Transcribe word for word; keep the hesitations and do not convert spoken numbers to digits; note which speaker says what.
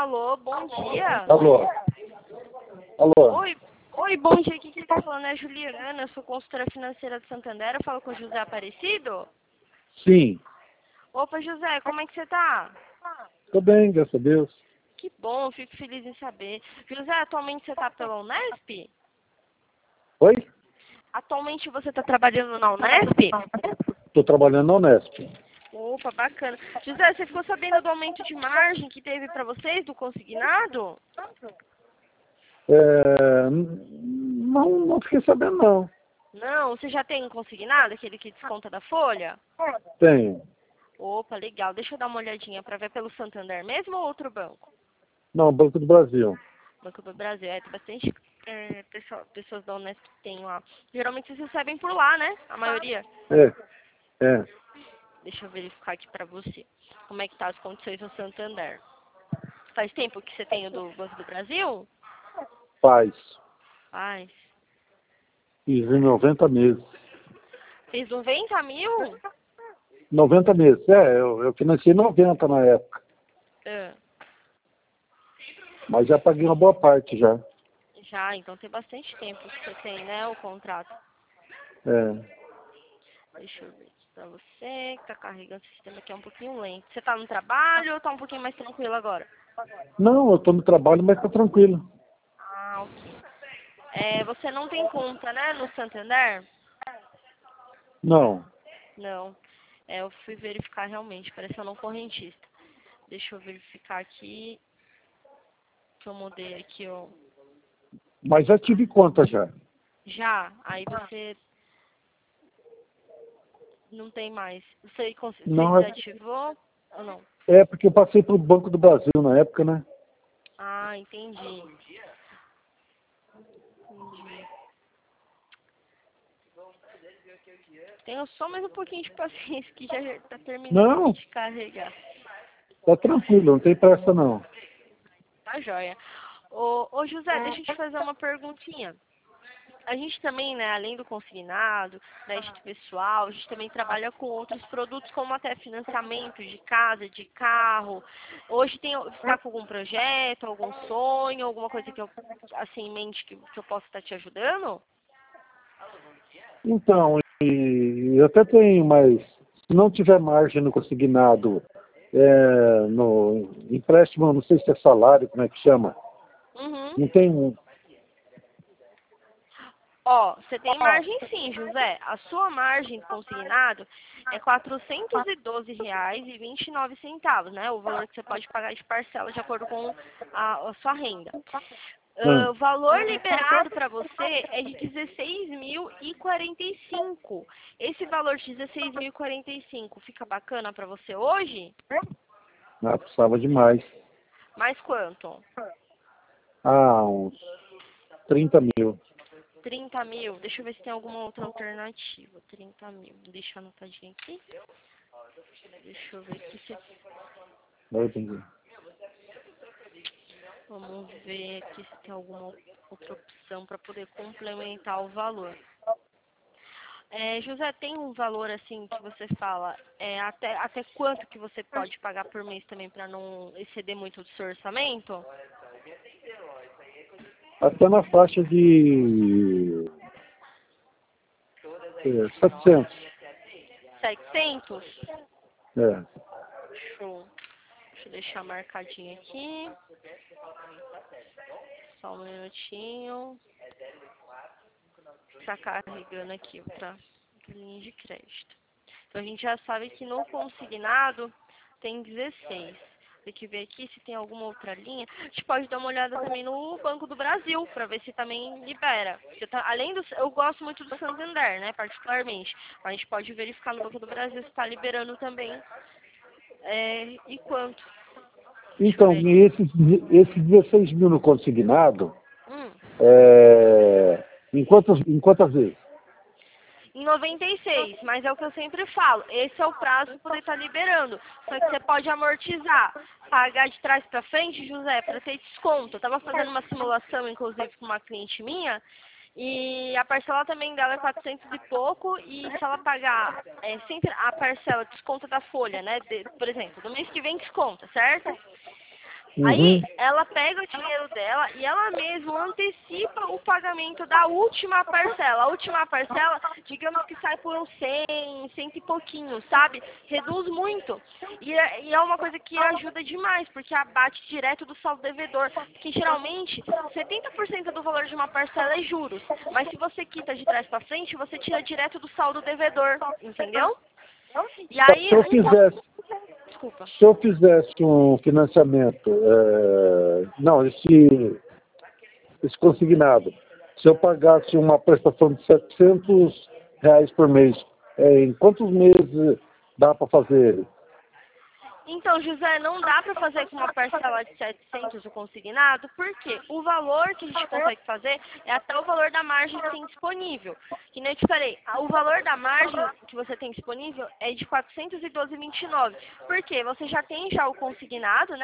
Speaker 1: Alô, bom dia.
Speaker 2: Alô? Alô?
Speaker 1: Oi, oi, bom dia. Aqui quem tá falando é a Juliana, eu sou consultora financeira do Santander. Eu falo com o José Aparecido.
Speaker 2: Sim.
Speaker 1: Opa, José, como é que você tá?
Speaker 2: Tô bem, graças a Deus.
Speaker 1: Que bom, fico feliz em saber. José, atualmente você tá pela Unesp?
Speaker 2: Oi?
Speaker 1: Atualmente você tá trabalhando na Unesp?
Speaker 2: Tô trabalhando na Unesp.
Speaker 1: Opa, bacana. José, você ficou sabendo do aumento de margem que teve pra vocês, do consignado?
Speaker 2: É, não, não fiquei sabendo, não.
Speaker 1: Não, você já tem consignado, aquele que desconta da folha?
Speaker 2: Tenho.
Speaker 1: Opa, legal. Deixa eu dar uma olhadinha pra ver pelo Santander mesmo ou outro banco?
Speaker 2: Não, Banco do Brasil.
Speaker 1: Banco do Brasil, é, tem bastante é, pessoa, pessoas da Unesp que tem lá. Geralmente vocês recebem por lá, né? A maioria.
Speaker 2: É, é.
Speaker 1: Deixa eu verificar aqui pra você. Como é que tá as condições no Santander? Faz tempo que você tem o do Banco do Brasil?
Speaker 2: Paz.
Speaker 1: Ai,
Speaker 2: Fiz em noventa meses.
Speaker 1: fez noventa mil?
Speaker 2: noventa meses. É, eu, eu financiei noventa na época.
Speaker 1: É,
Speaker 2: Mas já paguei uma boa parte já.
Speaker 1: já, então tem bastante tempo que você tem, né, o contrato.
Speaker 2: É.
Speaker 1: Deixa eu ver aqui pra você, que tá carregando o sistema aqui é um pouquinho lento. Você tá no trabalho ou tá um pouquinho mais tranquilo agora?
Speaker 2: Não, eu tô no trabalho, mas tá tranquilo.
Speaker 1: Ah, ok. É, você não tem conta, né, no Santander?
Speaker 2: Não.
Speaker 1: Não. É, eu fui verificar realmente, pareceu não correntista. Deixa eu verificar aqui, que eu mudei aqui, ó.
Speaker 2: Mas já tive conta já.
Speaker 1: Já, aí você não tem mais. Você, cons- você
Speaker 2: Não, é,
Speaker 1: desativou ou não?
Speaker 2: é porque eu passei pro Banco do Brasil na época, né?
Speaker 1: Ah, entendi. Entendi. Tenho só mais um pouquinho de paciência que já está terminando aqui
Speaker 2: Não,
Speaker 1: de carregar.
Speaker 2: tá tranquilo, não tem pressa não.
Speaker 1: Tá joia. Ô, ô José, deixa eu te fazer uma perguntinha. A gente também, né, além do consignado, crédito pessoal, a gente também trabalha com outros produtos, como até financiamento de casa, de carro. Hoje tem, você está com algum projeto, algum sonho, alguma coisa que eu, assim, em mente que, que eu possa estar te ajudando?
Speaker 2: Então, e eu até tenho, mas se não tiver margem no consignado, é, no empréstimo, não sei se é salário, como é que chama,
Speaker 1: Uhum.
Speaker 2: não tem um.
Speaker 1: Ó, você tem margem sim, José. A sua margem do consignado é quatrocentos e doze reais e vinte e nove centavos, né? O valor que você pode pagar de parcela de acordo com a, a sua renda. Ah,
Speaker 2: Hum.
Speaker 1: o valor liberado para você é de dezesseis mil e quarenta e cinco. Esse valor de dezesseis mil e quarenta e cinco fica bacana para você hoje?
Speaker 2: Ah, precisava demais.
Speaker 1: Mais quanto?
Speaker 2: Ah, uns trinta mil.
Speaker 1: trinta mil. Deixa eu ver se tem alguma outra alternativa. trinta mil. Deixa eu anotadinho aqui. Deixa eu ver aqui se...
Speaker 2: Eu entendi.
Speaker 1: Vamos ver aqui se tem alguma outra opção para poder complementar o valor. É, José, tem um valor assim que você fala, é, até, até quanto que você pode pagar por mês também para não exceder muito do seu orçamento?
Speaker 2: Até na faixa de é, setecentos.
Speaker 1: setecentos?
Speaker 2: É.
Speaker 1: Show. Deixa eu deixar marcadinho aqui. Só um minutinho. Está carregando aqui para linha de crédito. Então a gente já sabe que no consignado tem dezesseis. Tem que ver aqui se tem alguma outra linha. A gente pode dar uma olhada também no Banco do Brasil, para ver se também libera. Porque tá, além do, eu gosto muito do Santander, né, particularmente. Mas a gente pode verificar no Banco do Brasil se está liberando também. É, e quanto? Deixa eu
Speaker 2: Então,
Speaker 1: ver
Speaker 2: e
Speaker 1: aqui.
Speaker 2: esses, esses dezesseis mil no consignado,
Speaker 1: Hum.
Speaker 2: é, em, quantas, em quantas vezes?
Speaker 1: Em noventa e seis, mas é o que eu sempre falo, esse é o prazo para poder estar liberando. Só que você pode amortizar, pagar de trás para frente, José, para ter desconto. Eu estava fazendo uma simulação, inclusive, com uma cliente minha, e a parcela também dela é quatrocentos e pouco, e se ela pagar é, sempre a parcela desconta da folha, né? De, por exemplo, do mês que vem desconta, certo?
Speaker 2: Uhum.
Speaker 1: Aí ela pega o dinheiro dela e ela mesma antecipa o pagamento da última parcela. A última parcela, digamos que sai por uns cem, cento e pouquinho, sabe? Reduz muito. E é, e é uma coisa que ajuda demais, porque abate direto do saldo devedor. Que geralmente setenta por cento do valor de uma parcela é juros. Mas se você quita de trás para frente, você tira direto do saldo devedor, entendeu? E aí,
Speaker 2: Se eu
Speaker 1: um...
Speaker 2: fizesse,
Speaker 1: Desculpa.
Speaker 2: se eu fizesse um financiamento, é, não, esse, esse consignado, se eu pagasse uma prestação de setecentos reais por mês, é, em quantos meses dá para fazer ele?
Speaker 1: Então, José, não dá para fazer com uma parcela de setecentos o consignado, porque o valor que a gente consegue fazer é até o valor da margem que tem disponível. Que nem eu te falei, o valor da margem que você tem disponível é de quatrocentos e doze vírgula vinte e nove. Por quê? Você já tem já o consignado, né?